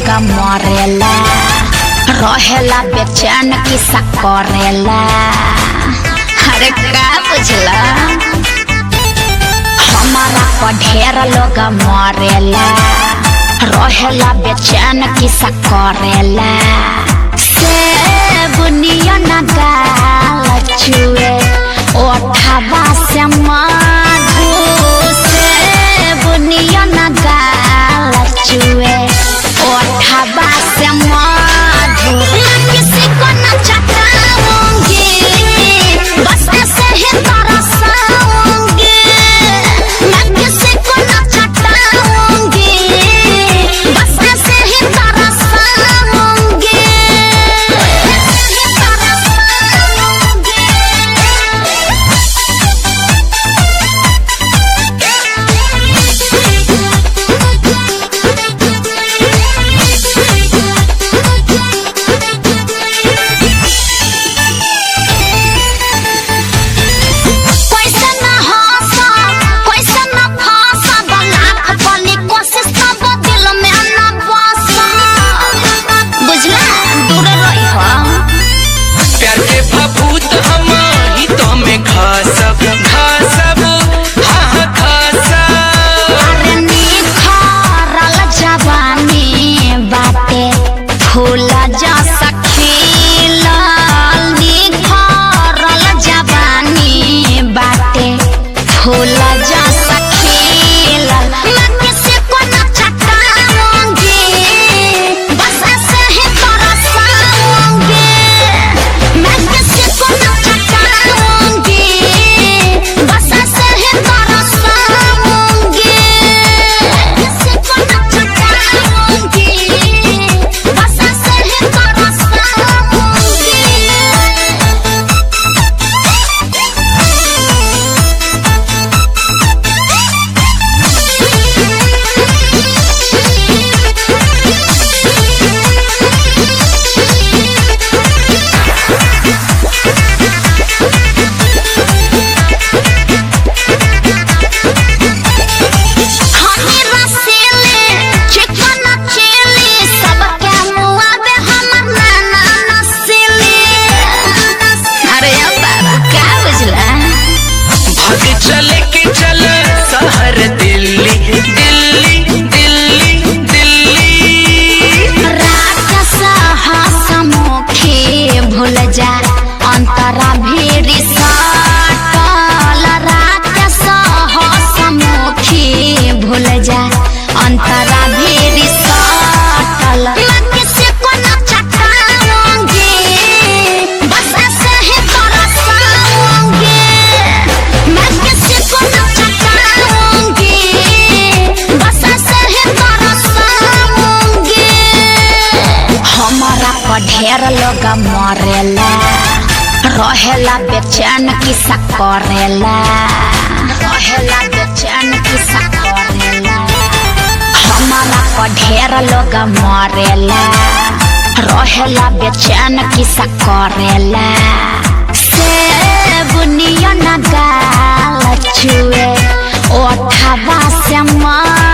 लोग मरेला रहेला बेचैन किसा करेला। अरे का बुझला हमारा पर ढेर लोग मरेला रहेला बेचैन किसा करेला। से बुनिया न गाल छुए ओठवा से मधु से बुनिया न गाल छुए ओठवा से मधु। मैं किसी को न चटाऊंगी बस ऐसे ही तरसाऊंगी। मैं किसी को न चटाऊंगी बस ऐसे ही तरसाऊंगी। अंतरा भीड़ साटल रात सहसमुखी भूल जा अंतरा भीड़ साटल। मैं किसी को न चटाऊंगी बस ऐसे ही तरसाऊंगी। मैं किसी को न चटाऊंगी बस ऐसे ही तरसाऊंगी। हमारा पर ढेर लोग मरेला रहेला बेचैन किसा करेला। रहेला बेचैन किसा करेला। हमारा पर ढेर लोग मरेला रहेला बेचैन किसा करेला। से बुनिया न गाल छुए ओठवा से